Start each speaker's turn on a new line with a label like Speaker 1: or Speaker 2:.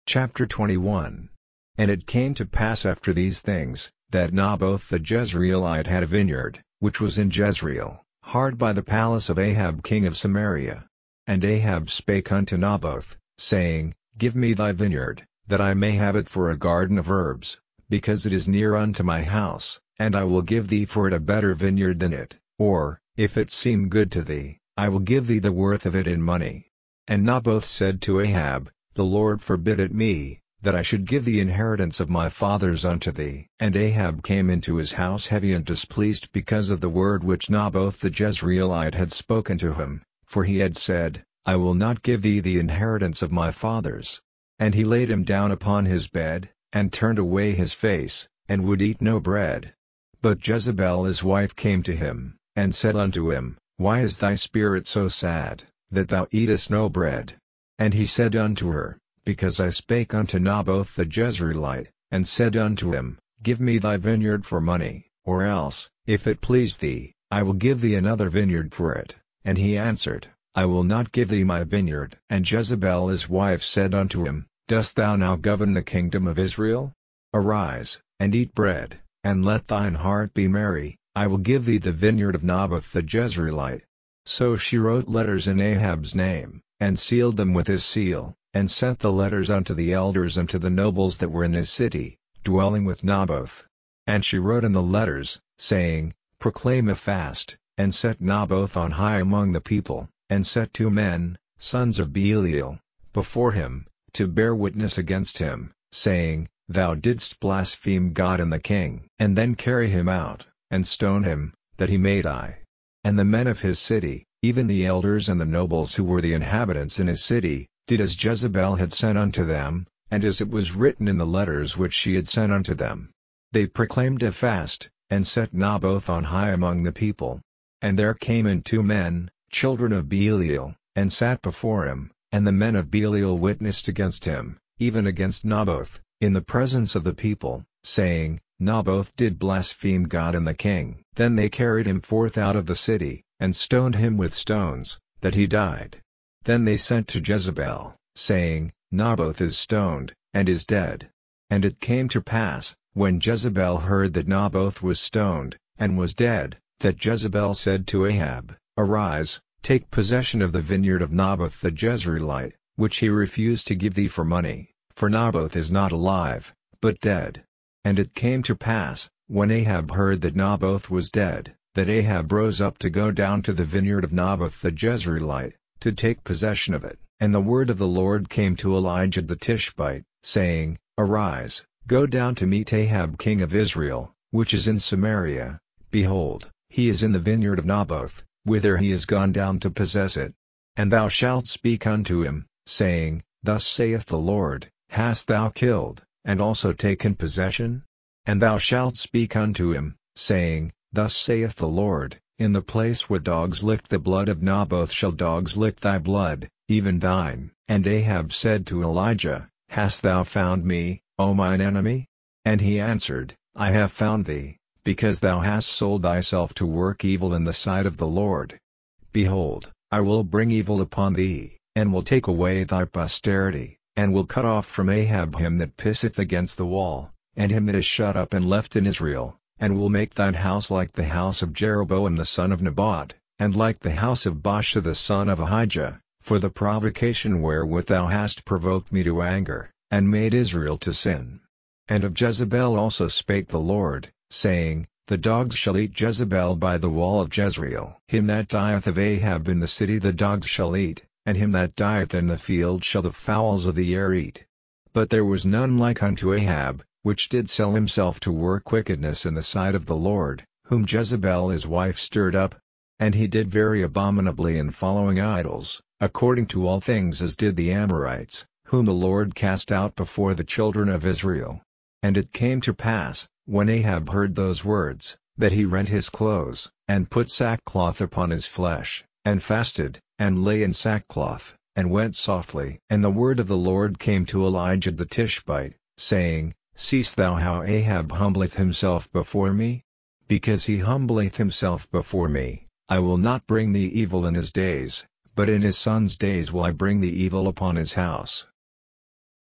Speaker 1: Chapter 21. And it came to pass after these things, that Naboth the Jezreelite had a vineyard, which was in Jezreel, hard by the palace of Ahab king of Samaria. And Ahab spake unto Naboth, saying, Give me thy vineyard, that I may have it for a garden of herbs, because it is near unto my house, and I will give thee for it a better vineyard than it, or, if it seem good to thee, I will give thee the worth of it in money. And Naboth said to Ahab, The Lord forbid it me, that I should give the inheritance of my fathers unto thee. And Ahab came into his house heavy and displeased because of the word which Naboth the Jezreelite had spoken to him, for he had said, I will not give thee the inheritance of my fathers. And he laid him down upon his bed, and turned away his face, and would eat no bread. But Jezebel his wife came to him, and said unto him, Why is thy spirit so sad, that thou eatest no bread? And he said unto her, Because I spake unto Naboth the Jezreelite, and said unto him, Give me thy vineyard for money, or else, if it please thee, I will give thee another vineyard for it. And he answered, I will not give thee my vineyard. And Jezebel his wife said unto him, Dost thou now govern the kingdom of Israel? Arise, and eat bread, and let thine heart be merry, I will give thee the vineyard of Naboth the Jezreelite. So she wrote letters in Ahab's name, and sealed them with his seal, and sent the letters unto the elders and to the nobles that were in his city, dwelling with Naboth. And she wrote in the letters, saying, Proclaim a fast, and set Naboth on high among the people, and set 2 men, sons of Belial, before him, to bear witness against him, saying, Thou didst blaspheme God and the king. And then carry him out, and stone him, that he may die. And the men of his city, even the elders and the nobles who were the inhabitants in his city, did as Jezebel had sent unto them, and as it was written in the letters which she had sent unto them. They proclaimed a fast, and set Naboth on high among the people. And there came in 2 men, children of Belial, and sat before him, and the men of Belial witnessed against him, even against Naboth, in the presence of the people, saying, Naboth did blaspheme God and the king. Then they carried him forth out of the city, and stoned him with stones, that he died. Then they sent to Jezebel, saying, Naboth is stoned, and is dead. And it came to pass, when Jezebel heard that Naboth was stoned, and was dead, that Jezebel said to Ahab, Arise, take possession of the vineyard of Naboth the Jezreelite, which he refused to give thee for money, for Naboth is not alive, but dead. And it came to pass, when Ahab heard that Naboth was dead, that Ahab rose up to go down to the vineyard of Naboth the Jezreelite, to take possession of it. And the word of the Lord came to Elijah the Tishbite, saying, Arise, go down to meet Ahab king of Israel, which is in Samaria. Behold, he is in the vineyard of Naboth, whither he is gone down to possess it. And thou shalt speak unto him, saying, Thus saith the Lord, Hast thou killed, and also taken possession? And thou shalt speak unto him, saying, Thus saith the Lord, In the place where dogs licked the blood of Naboth shall dogs lick thy blood, even thine. And Ahab said to Elijah, Hast thou found me, O mine enemy? And he answered, I have found thee, because thou hast sold thyself to work evil in the sight of the Lord. Behold, I will bring evil upon thee, and will take away thy posterity, and will cut off from Ahab him that pisseth against the wall, and him that is shut up and left in Israel, and will make thine house like the house of Jeroboam the son of Nebat, and like the house of Baasha the son of Ahijah, for the provocation wherewith thou hast provoked me to anger, and made Israel to sin. And of Jezebel also spake the Lord, saying, The dogs shall eat Jezebel by the wall of Jezreel. Him that dieth of Ahab in the city the dogs shall eat, and him that dieth in the field shall the fowls of the air eat. But there was none like unto Ahab, which did sell himself to work wickedness in the sight of the Lord, whom Jezebel his wife stirred up. And he did very abominably in following idols, according to all things as did the Amorites, whom the Lord cast out before the children of Israel. And it came to pass, when Ahab heard those words, that he rent his clothes, and put sackcloth upon his flesh, and fasted, and lay in sackcloth, and went softly. And the word of the Lord came to Elijah the Tishbite, saying, Seest thou how Ahab humbleth himself before me? Because he humbleth himself before me, I will not bring thee evil in his days, but in his son's days will I bring thee evil upon his house.